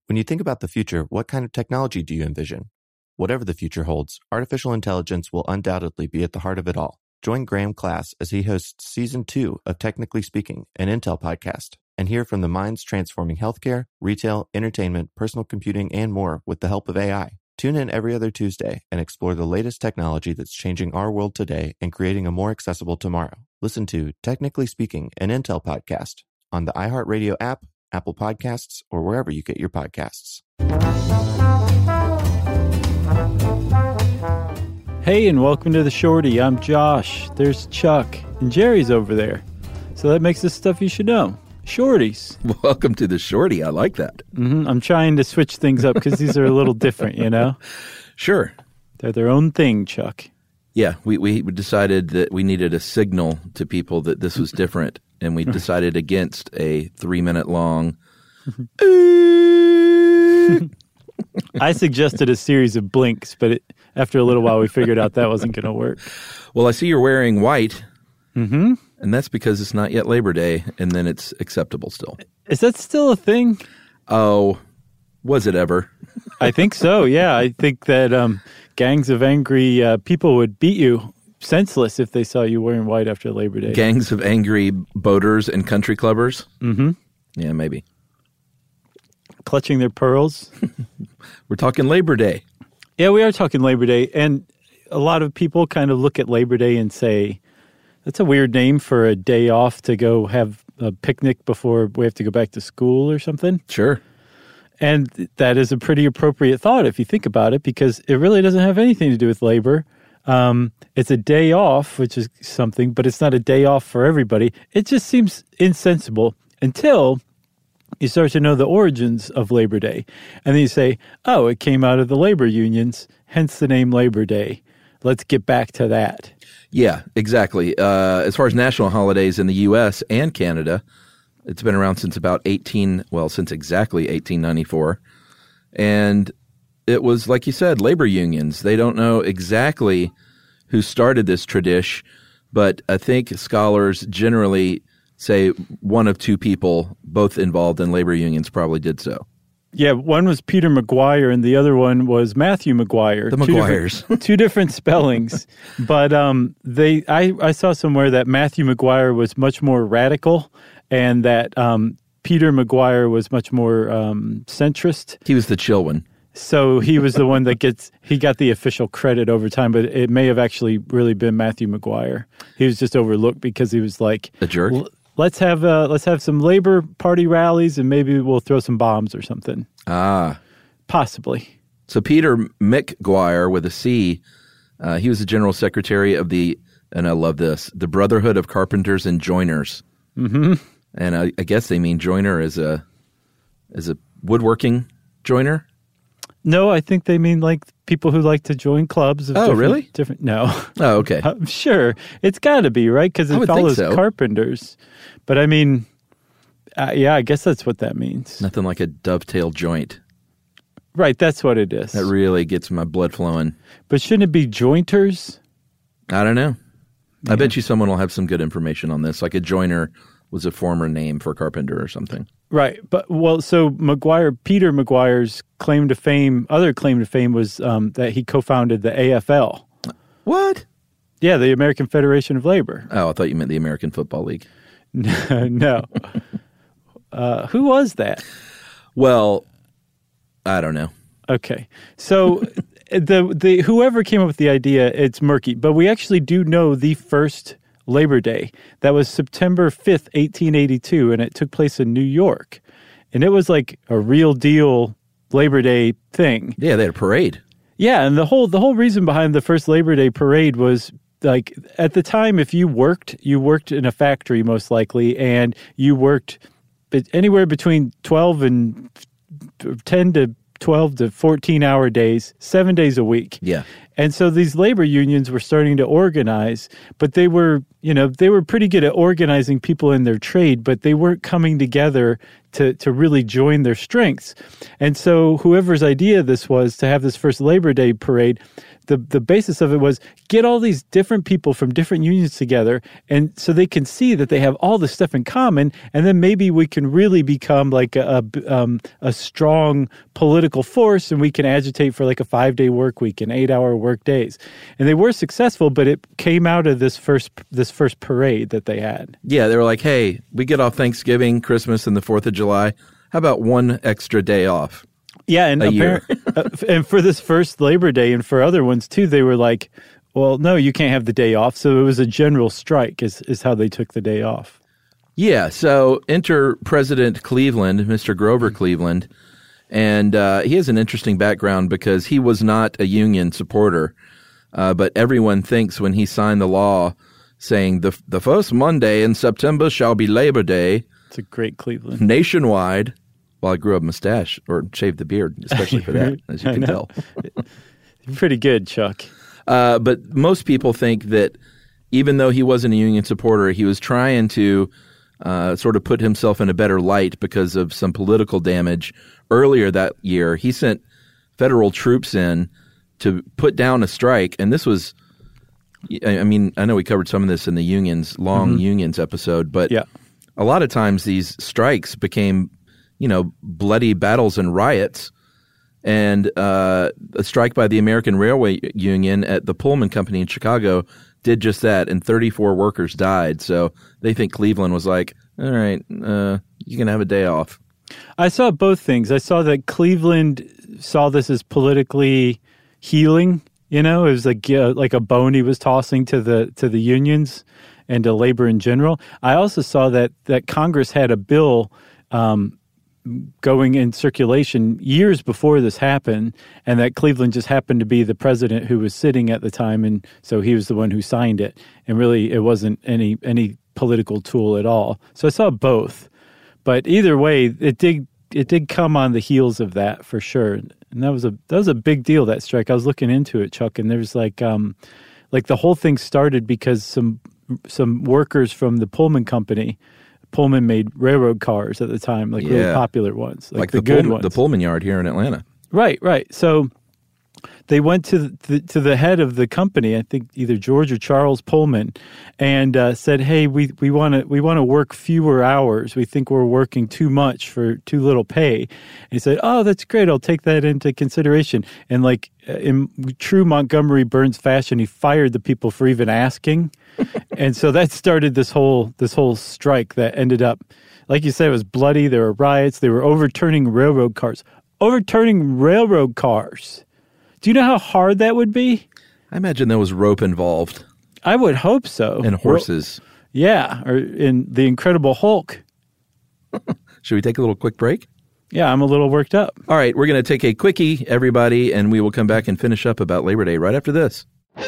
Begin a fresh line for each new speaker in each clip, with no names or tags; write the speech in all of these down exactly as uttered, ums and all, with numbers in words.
When you think about the future, what kind of technology do you envision? Whatever the future holds, artificial intelligence will undoubtedly be at the heart of it all. Join Graham Class as he hosts Season two of Technically Speaking, an Intel podcast, and hear from the minds transforming healthcare, retail, entertainment, personal computing, and more with the help of A I. Tune in every other Tuesday and explore the latest technology that's changing our world today and creating a more accessible tomorrow. Listen to Technically Speaking, an Intel podcast on the iHeartRadio app, Apple Podcasts, or wherever you get your podcasts.
Hey, and welcome to The Shorty. I'm Josh. There's Chuck, and Jerry's over there. So that makes this stuff you should know. Shorties.
Welcome to The Shorty. I like that.
Mm-hmm. I'm trying to switch things up because these are a little different, you know?
Sure.
They're their own thing, Chuck.
Yeah, we, we decided that we needed a signal to people that this was different, and we decided against a three-minute long...
I suggested a series of blinks, but it, after a little while we figured out that wasn't going to work.
Well, I see you're wearing white,
mm-hmm.
and that's because it's not yet Labor Day, and then it's acceptable still.
Is that still a thing?
Oh, was it ever?
I think so, yeah. I think that um, gangs of angry uh, people would beat you senseless if they saw you wearing white after Labor Day.
Gangs of angry boaters and country clubbers?
Mm-hmm.
Yeah, maybe.
Clutching their pearls.
We're talking Labor Day.
Yeah, we are talking Labor Day. And a lot of people kind of look at Labor Day and say, that's a weird name for a day off to go have a picnic before we have to go back to school or something.
Sure.
And that is a pretty appropriate thought if you think about it, because it really doesn't have anything to do with labor. Um, it's a day off, which is something, but it's not a day off for everybody. It just seems insensible until you start to know the origins of Labor Day. And then you say, oh, it came out of the labor unions, hence the name Labor Day. Let's get back to that.
Yeah, exactly. Uh, as far as national holidays in the U S and Canada, it's been around since about eighteen, well, since exactly eighteen ninety-four. And it was, like you said, labor unions. They don't know exactly who started this tradition, but I think scholars generally say one of two people, both involved in labor unions, probably did so.
Yeah, one was Peter McGuire and the other one was Matthew McGuire.
The
two
McGuires.
Different, two different spellings. But um, they, I, I saw somewhere that Matthew McGuire was much more radical and that um, Peter McGuire was much more um, centrist.
He was the chill one.
So he was the one that gets, he got the official credit over time, but it may have actually really been Matthew McGuire. He was just overlooked because he was like...
A jerk?
L- Let's have uh, let's have some Labor Party rallies and maybe we'll throw some bombs or something.
Ah.
Possibly.
So Peter McGuire with a C, uh, he was the general secretary of the, and I love this, the Brotherhood of Carpenters and Joiners.
Mm-hmm.
And I, I guess they mean joiner as a as a woodworking joiner?
No, I think they mean like people who like to join clubs. Of
oh,
different,
really?
Different. No.
Oh, okay.
I'm sure. It's got to be, right? Because it follows
so.
carpenters. But I mean, uh, yeah, I guess that's what that means.
Nothing like a dovetail joint.
Right, that's what it is.
That really gets my blood flowing.
But shouldn't it be jointers?
I don't know.
Yeah.
I bet you someone will have some good information on this. Like a joiner was a former name for carpenter or something.
Right. But, well, so McGuire, Peter McGuire's claim to fame, other claim to fame was um, that he co-founded the A F L.
What?
Yeah, the American Federation of Labor.
Oh, I thought you meant the American Football League.
No. uh, who was that?
Well, I don't know.
Okay. So the the whoever came up with the idea, it's murky. But we actually do know the first Labor Day. That was September fifth, eighteen eighty-two, and it took place in New York. And it was like a real deal Labor Day thing.
Yeah, they had a parade.
Yeah, and the whole the whole reason behind the first Labor Day parade was like at the time, if you worked, you worked in a factory most likely, and you worked anywhere between twelve and ten to twelve to fourteen hour days, seven days a week.
Yeah.
And so these labor unions were starting to organize, but they were, you know, they were pretty good at organizing people in their trade, but they weren't coming together to, to really join their strengths. And so whoever's idea this was to have this first Labor Day parade, the the basis of it was get all these different people from different unions together, and so they can see that they have all this stuff in common, and then maybe we can really become like a a, um, a strong political force, and we can agitate for like a five day work week and eight hour work days. And they were successful, but it came out of this first this first parade that they had.
Yeah, they were like, hey, we get off Thanksgiving, Christmas, and the fourth of July. How about one extra day off?
Yeah, and, appar- uh, and for this first Labor Day and for other ones too, they were like, well, no, you can't have the day off. So it was a general strike is, is how they took the day off.
Yeah, so enter President Cleveland, Mister Grover Cleveland, and uh, he has an interesting background because he was not a union supporter, uh, but everyone thinks when he signed the law saying the the first Monday in September shall be Labor Day.
It's a great Cleveland.
Nationwide. Well, I grew a mustache or shaved the beard, especially for that, as you can tell.
You're pretty good, Chuck.
Uh, but most people think that even though he wasn't a union supporter, he was trying to uh, sort of put himself in a better light because of some political damage. Earlier that year, he sent federal troops in to put down a strike. And this was, I mean, I know we covered some of this in the unions, long mm-hmm. unions episode, but
yeah.
a lot of times these strikes became, you know, bloody battles and riots. And uh, a strike by the American Railway Union at the Pullman Company in Chicago did just that, and thirty-four workers died. So they think Cleveland was like, all right, uh, you can have a day off.
I saw both things. I saw that Cleveland saw this as politically healing. You know, it was like uh, like a bone he was tossing to the to the unions and to labor in general. I also saw that that Congress had a bill um, going in circulation years before this happened, and that Cleveland just happened to be the president who was sitting at the time, and so he was the one who signed it. And really, it wasn't any any political tool at all. So I saw both, but either way, it did it did come on the heels of that for sure. And that was a that was a big deal, that strike. I was looking into it, Chuck, and there's like um like the whole thing started because some some workers from the Pullman Company. Pullman made railroad cars at the time, like
yeah.
really popular ones, like,
like
the,
the
good
Pullman,
ones.
the Pullman Yard here in Atlanta.
Right, right. So they went to the, to the head of the company, I think either George or Charles Pullman, and uh, said, "Hey, we we want to we want to work fewer hours. We think we're working too much for too little pay." And he said, "Oh, that's great. I'll take that into consideration." And like in true Montgomery Burns fashion, he fired the people for even asking. And so that started this whole this whole strike that ended up, like you said, it was bloody. There were riots. They were overturning railroad cars. Overturning railroad cars. Do you know how hard that would be?
I imagine there was rope involved.
I would hope so.
And horses.
Ro- yeah, or in The Incredible Hulk.
Should we take a little quick break?
Yeah, I'm a little worked up.
All right, we're going to take a quickie, everybody, and we will come back and finish up about Labor Day right after this.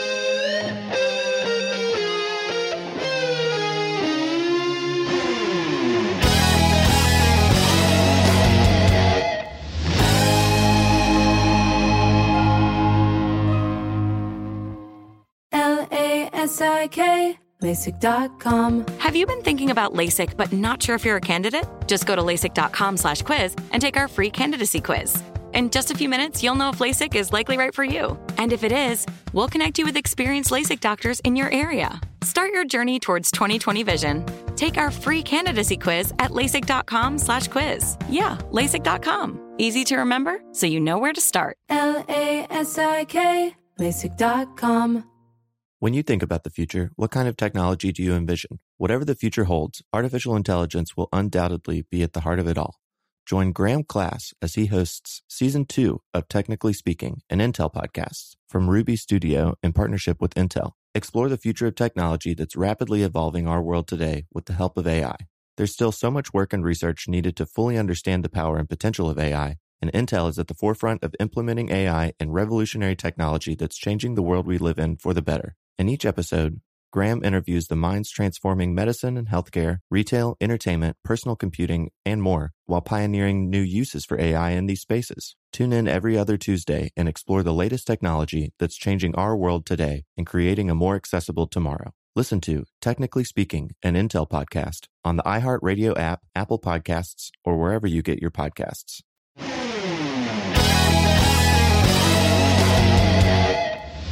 L A S I K, LASIK dot com.
Have you been thinking about LASIK but not sure if you're a candidate? Just go to LASIK.com slash quiz and take our free candidacy quiz. In just a few minutes, you'll know if LASIK is likely right for you. And if it is, we'll connect you with experienced LASIK doctors in your area. Start your journey towards twenty twenty vision. Take our free candidacy quiz at LASIK.com slash quiz. Yeah, LASIK dot com. Easy to remember, so you know where to start.
L A S I K, LASIK dot com.
When you think about the future, what kind of technology do you envision? Whatever the future holds, artificial intelligence will undoubtedly be at the heart of it all. Join Graham Class as he hosts Season two of Technically Speaking, an Intel podcast from Ruby Studio in partnership with Intel. Explore the future of technology that's rapidly evolving our world today with the help of A I. There's still so much work and research needed to fully understand the power and potential of A I, and Intel is at the forefront of implementing A I and revolutionary technology that's changing the world we live in for the better. In each episode, Graham interviews the minds transforming medicine and healthcare, retail, entertainment, personal computing, and more, while pioneering new uses for A I in these spaces. Tune in every other Tuesday and explore the latest technology that's changing our world today and creating a more accessible tomorrow. Listen to Technically Speaking, an Intel podcast on the iHeartRadio app, Apple Podcasts, or wherever you get your podcasts.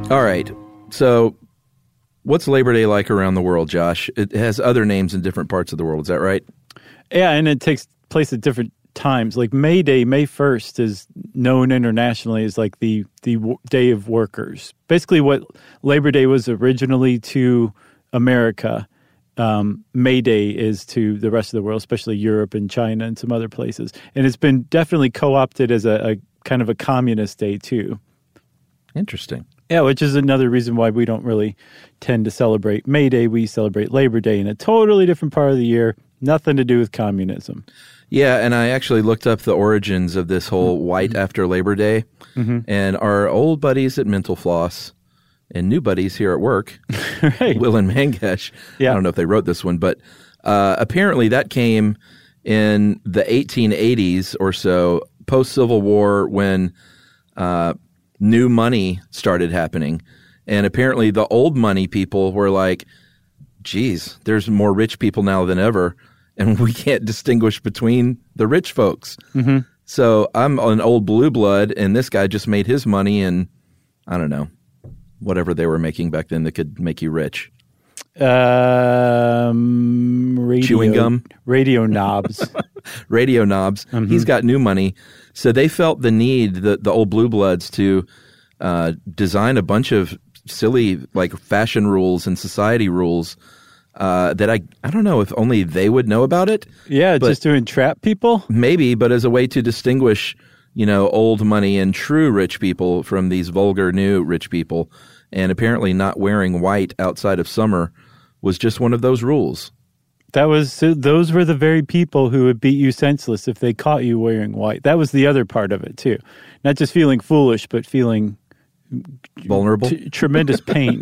All right. So what's Labor Day like around the world, Josh? It has other names in different parts of the world. Is that right?
Yeah, and it takes place at different times. Like May Day, May first is known internationally as like the, the w- Day of Workers. Basically what Labor Day was originally to America, um, May Day is to the rest of the world, especially Europe and China and some other places. And it's been definitely co-opted as a, a kind of a communist day too.
Interesting.
Yeah, which is another reason why we don't really tend to celebrate May Day. We celebrate Labor Day in a totally different part of the year, nothing to do with communism.
Yeah, and I actually looked up the origins of this whole white after Labor Day, mm-hmm. and our old buddies at Mental Floss and new buddies here at work,
right.
Will and Mangesh,
yeah.
I don't know if they wrote this one, but uh, apparently that came in the eighteen eighties or so, post-Civil War, when uh, new money started happening. And apparently the old money people were like, geez, there's more rich people now than ever, and we can't distinguish between the rich folks. Mm-hmm. So I'm an old blue blood, and this guy just made his money and, I don't know, whatever they were making back then that could make you rich.
Um, radio,
Chewing gum?
Radio knobs.
Radio knobs. Mm-hmm. He's got new money. So they felt the need, the, the old blue bloods, to uh, design a bunch of silly like fashion rules and society rules uh, that I I don't know if only they would know about it.
Yeah, just to entrap people?
Maybe, but as a way to distinguish, you know, old money and true rich people from these vulgar new rich people. And apparently not wearing white outside of summer was just one of those rules.
That was so those were the very people who would beat you senseless if they caught you wearing white. That was the other part of it too. Not just feeling foolish, but feeling
vulnerable,
t- tremendous pain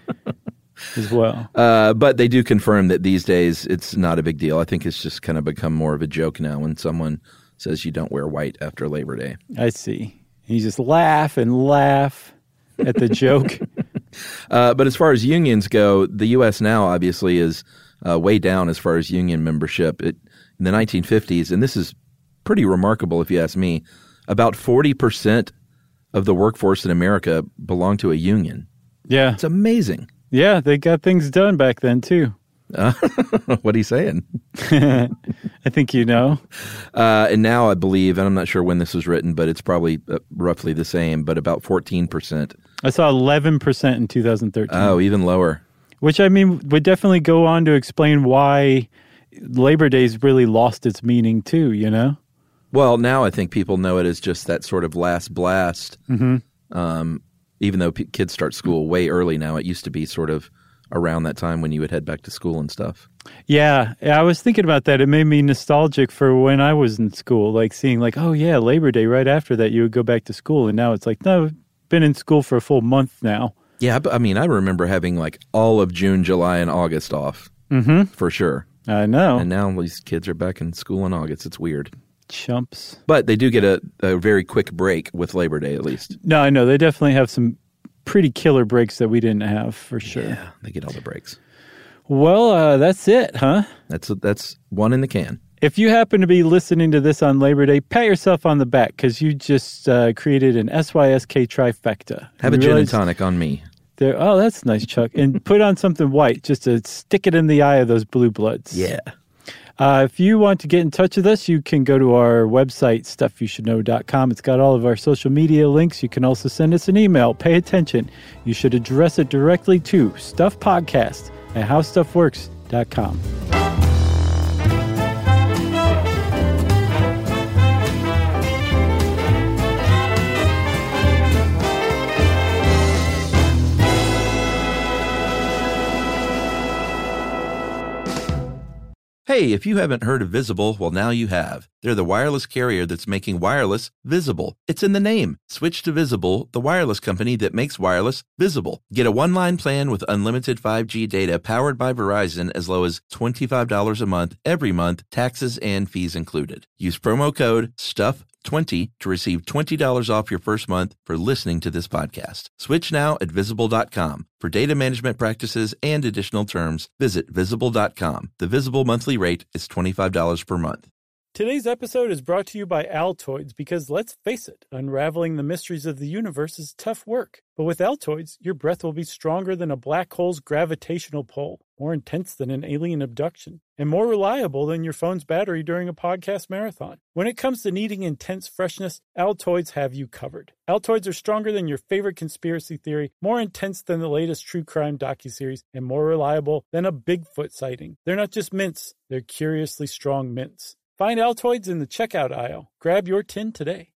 as well.
Uh, but they do confirm that these days it's not a big deal. I think it's just kind of become more of a joke now when someone says you don't wear white after Labor Day.
I see. And you just laugh and laugh at the joke.
uh, but as far as unions go, the U S now obviously is Uh, way down as far as union membership. It, in the nineteen fifties, and this is pretty remarkable if you ask me, about forty percent of the workforce in America belonged to a union.
Yeah.
It's amazing.
Yeah, they got things done back then, too.
Uh, what are you saying?
I think you know.
Uh, and now I believe, and I'm not sure when this was written, but it's probably uh, roughly the same, but about fourteen percent.
I saw eleven percent in two thousand thirteen.
Oh, even lower.
Which, I mean, would definitely go on to explain why Labor Day's really lost its meaning, too, you know?
Well, now I think people know it as just that sort of last blast. Mm-hmm. Um, even though p- kids start school way early now, it used to be sort of around that time when you would head back to school and stuff.
Yeah, I was thinking about that. It made me nostalgic for when I was in school, like seeing like, oh, yeah, Labor Day, right after that, you would go back to school. And now it's like, no, I've been in school for a full month now.
Yeah, I mean, I remember having like all of June, July, and August off, mm-hmm. for sure.
I know.
And now these kids are back in school in August. It's weird.
Chumps.
But they do get a, a very quick break with Labor Day, at least.
No, I know. They definitely have some pretty killer breaks that we didn't have, for sure.
Yeah, they get all the breaks.
Well, uh, that's it, huh?
That's that's one in the can.
If you happen to be listening to this on Labor Day, pat yourself on the back because you just uh, created an S Y S K trifecta.
Have
you
a gin and tonic on me.
There, oh, that's nice, Chuck. And put on something white just to stick it in the eye of those blue bloods.
Yeah.
Uh, if you want to get in touch with us, you can go to our website, stuff you should know dot com. It's got all of our social media links. You can also send us an email. Pay attention. You should address it directly to stuffpodcast at how stuff works dot com.
Hey, if you haven't heard of Visible, well, now you have. They're the wireless carrier that's making wireless visible. It's in the name. Switch to Visible, the wireless company that makes wireless visible. Get a one-line plan with unlimited five G data powered by Verizon as low as twenty-five dollars a month, every month, taxes and fees included. Use promo code STUFF twenty to receive twenty dollars off your first month for listening to this podcast. Switch now at visible dot com. For data management practices and additional terms, visit visible dot com. The Visible monthly rate is twenty-five dollars per month.
Today's episode is brought to you by Altoids because, let's face it, unraveling the mysteries of the universe is tough work. But with Altoids, your breath will be stronger than a black hole's gravitational pull, more intense than an alien abduction, and more reliable than your phone's battery during a podcast marathon. When it comes to needing intense freshness, Altoids have you covered. Altoids are stronger than your favorite conspiracy theory, more intense than the latest true crime docuseries, and more reliable than a Bigfoot sighting. They're not just mints, they're curiously strong mints. Find Altoids in the checkout aisle. Grab your tin today.